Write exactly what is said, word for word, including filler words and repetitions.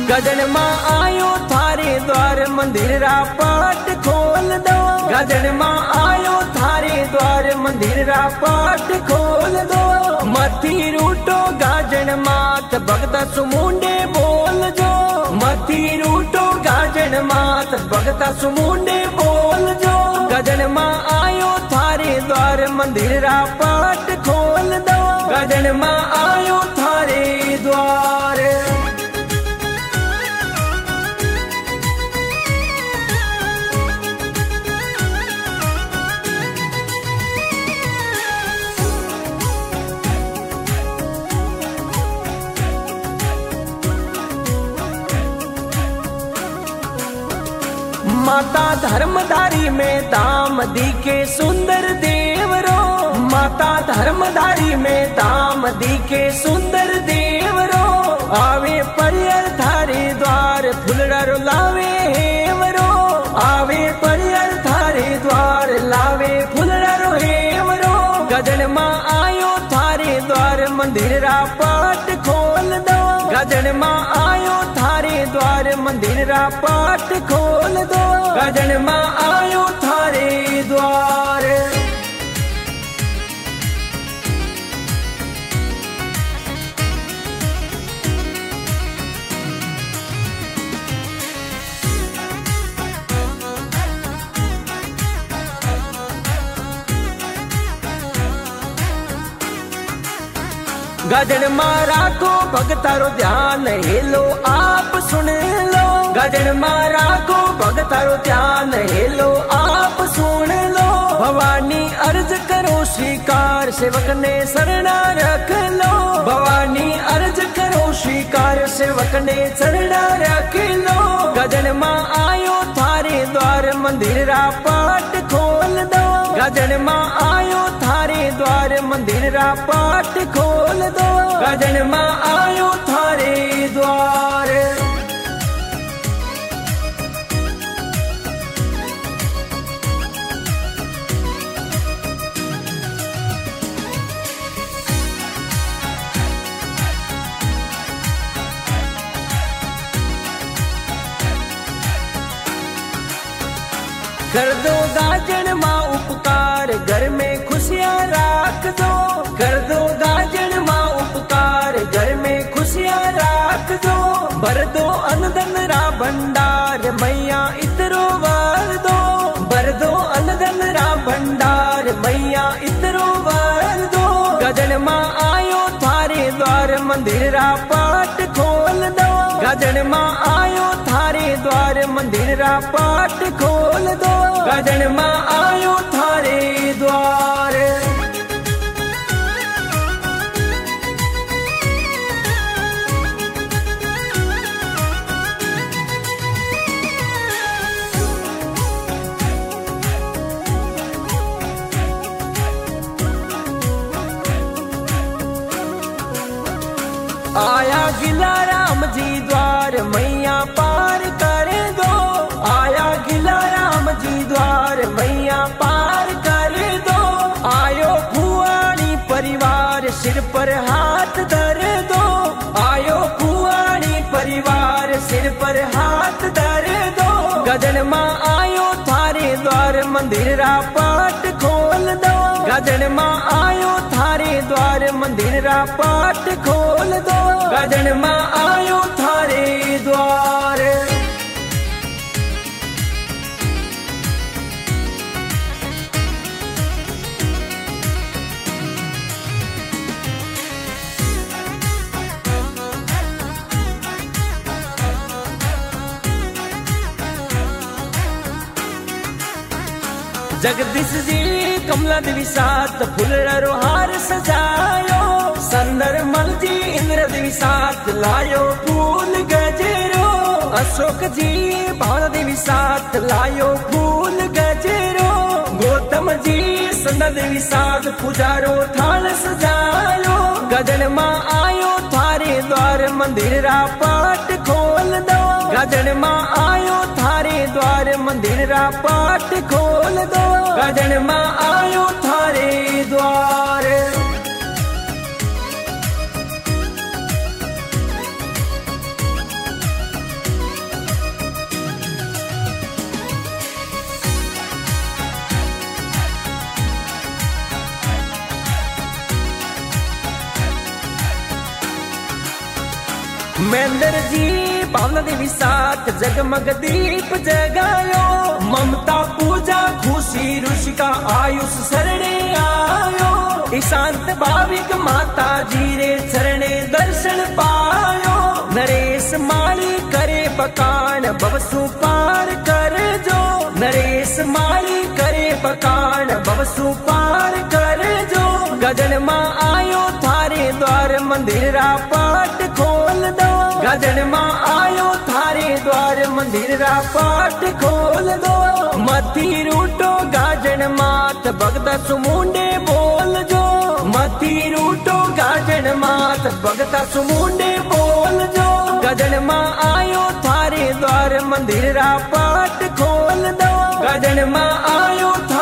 गजन मां आयो थारे द्वार मंदिर रा पाट खोल दो। गजन मां आयो थारे द्वार मंदिर रा पाट खोल दो। मथी रूटो गाजन मात भगत सुमुंडे बोल जो। मथी रूटो गाजन मात भगत सुमुंडे बोल जो। गजन मां आयो थारे द्वार मंदिर रा पाट खोल दो। गजन मां आयो थारे द्वार। माता धर्मधारी में दाम दी के सुंदर देवरो। माता धर्मधारी में दाम दी के सुंदर देवरो। आवे परियर थारे द्वार फुलड़ो लावे हेवरो। आवे परियर थारे द्वार लावे फुलड़ो हेवरो। गजन मां आयो थारे द्वार मंदिर रा पाट खोल दो। गजन मां आयो थारे द्वार मंदिर रा पाट खोल दो। गजन मां आयो थारे द्वार। गजन मां राखो भगतारो ध्यान हेलो आप सुन लो। गजन मां राखो भगतारो ध्यान हेलो आप सुन लो। भवानी अर्ज करो स्वीकार सेवक ने शरणा रख लो। भवानी अर्ज करो स्वीकार सेवक ने शरणा रख लो। गजन मां आयो थारे द्वार मंदिर रा पाट खोल दो। गजन मां आयो थारे द्वार मंदिर रा पाट खोल दो। गजन मां आयो थारे द्वार। कर दो गाजन मां उपकार घर में खुशियां राख दो। कर दो गाजन मां उपकार घर में खुशियां राख दो। भर दो अनधन रा भंडार मैया इतरो वर दो। भर दो अनधन रा भंडार मैया इतरो वर दो। गजन मां आयो थारे द्वार मंदिर रा पाट खोल दो। गजन मां आयो थारे द्वार मंदिर रा पाट खोल दो। गजन मां आयो थारे द्वार। आया गिला राम जी द्वार मैया पार कर दो। आया गिला राम जी द्वार मैया पार कर दो। आयो फुआनी परिवार सिर पर हाथ धर दो। आयो फुआनी परिवार सिर पर हाथ धर दो। गजन मां आयो थारे द्वार मंदिर रा पाट खोल दो। गजन मां आयो थारे द्वार मंदिर रा पाट खोल दो। गजन मां आयो थारे द्वार। जगदीश जी कमला देवी साथ फुलड़ो हार सजायो। संदर मल जी इंद्र देवी साथ लायो फूल गजरो। अशोक जी भावना देवी साथ लायो फूल गजरो। गौतम जी संदा देवी साथ पुजारो थाल सजायो। गजन मां आयो थारे द्वार मंदिर रा पाट खोल दो। गजन मां आयो थारे द्वार मंदिर रा पाट खोल दो। गजन मां आयो थारे द्वार। महेंद्र जी भावना देवी साथ जगमग दीप जगायो ममता पूजा खुशी ऋषिका आयुष शरणे आयो शांत भाविक माता जी रे चरणे दर्शन पायो नरेश माली करे बकान बवसु पार कर जो नरेश माली करे बकान बवसु पार कर जो गजन मां आयो थारे द्वार मंदिर रा पाट खोल दो गजन मां आयो थारे द्वार मंदिर रा पाट खोल दो मथी रूटो गाजन मात भगता सुमुंडे बोल जो मथी रूटो गाजन मात भगता सुमुंडे बोल जो गजन मां आयो थारे द्वार मंदिर रा पाट खोल दो गजन मां आयो